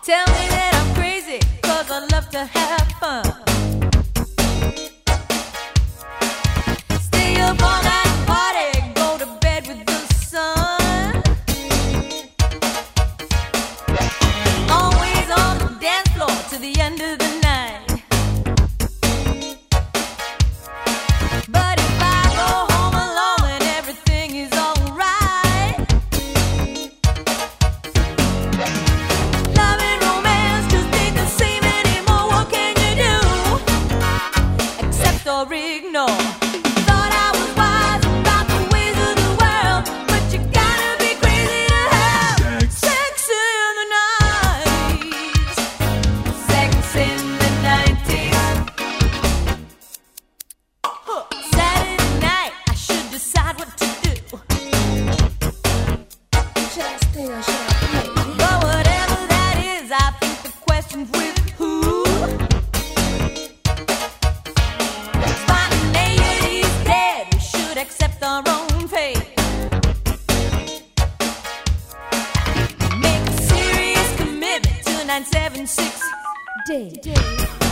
Tell me that I'm crazy, 'cause I love to have fun. Stay up all night and party, go to bed with the sun. Always on the dance floor to the end of the night. But if I go home alone and everything is alright, love and romance just ain't the same anymore. What can you do? Accept or ignore. Thought I was wise about the ways of the world, but you gotta be crazy to have sex in the night. Sex in the 90s. Saturday night, I should decide what to do. Should I stay or should I play? But whatever that is, I think the question's with who. Spontaneity's dead. We should accept our own fate. Make a serious commitment to 976 day.